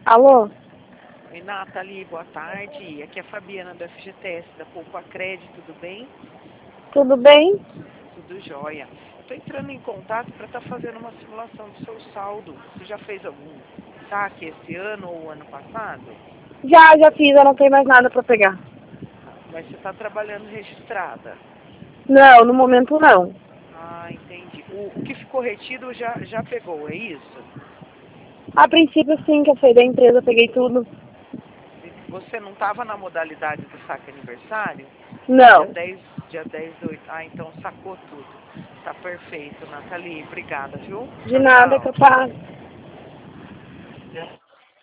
Alô? Oi, Nathalie, boa tarde. Aqui é a Fabiana do FGTS, da Poupa Crédito, tudo bem? Tudo bem? Tudo jóia. Estou entrando em contato para estar fazendo uma simulação do seu saldo. Você já fez algum saque esse ano ou ano passado? Já fiz, eu não tenho mais nada para pegar. Mas você está trabalhando registrada? Não, no momento não. Ah, entendi. O que ficou retido já pegou, é isso? A princípio sim, que eu saí da empresa, peguei tudo. Você não estava na modalidade do saque aniversário? Dia Não. 10, dia 10 do 8. Ah, então sacou tudo. Tá perfeito, Nathalie. Obrigada, viu? De Tchau, nada, tchau. capaz.